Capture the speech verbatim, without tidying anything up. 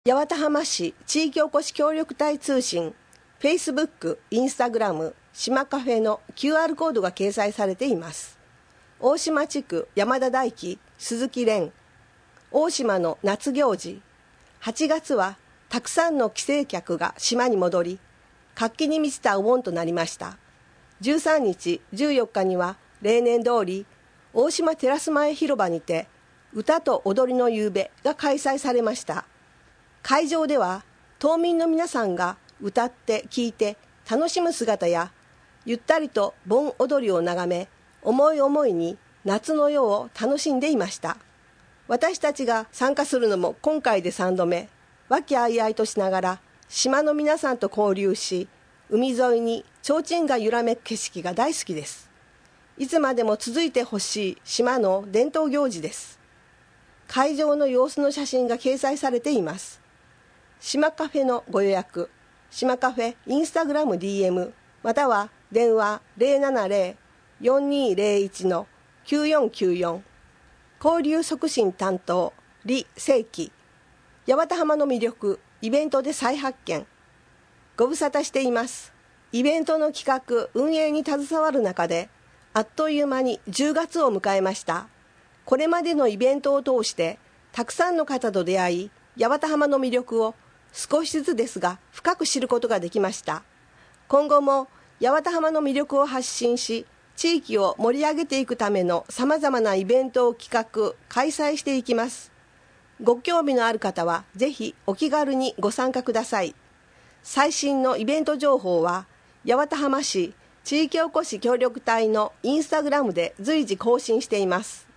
八幡浜市地域おこし協力隊通信、Facebook、Instagram、島カフェの キューアール コードが掲載されています。大島地区山田大輝、鈴木蓮、大島の夏行事。はちがつはたくさんの帰省客が島に戻り、活気に満ちたお盆となりました。じゅうさんにち、じゅうよっかには例年通り、大島テラス前広場にて、歌と踊りの夕べが開催されました。会場では島民の皆さんが歌って聴いて楽しむ姿や、ゆったりと盆踊りを眺め、思い思いに夏の夜を楽しんでいました。私たちが参加するのも今回でさんどめ、和気あいあいとしながら島の皆さんと交流し、海沿いに提灯が揺らめく景色が大好きです。いつまでも続いてほしい島の伝統行事です。会場の様子の写真が掲載されています。島カフェのご予約、島カフェインスタグラム ディーエム または電話 ゼロななゼロ よんにーゼロいち のきゅうよんきゅうよん、交流促進担当李正輝。八幡浜の魅力、イベントで再発見。ご無沙汰しています。イベントの企画運営に携わる中で、あっという間にじゅうがつを迎えました。これまでのイベントを通してたくさんの方と出会い、八幡浜の魅力を少しずつですが深く知ることができました。今後も八幡浜の魅力を発信し、地域を盛り上げていくためのさまざまなイベントを企画開催していきます。ご興味のある方はぜひお気軽にご参加ください。最新のイベント情報は八幡浜市地域おこし協力隊のインスタグラムで随時更新しています。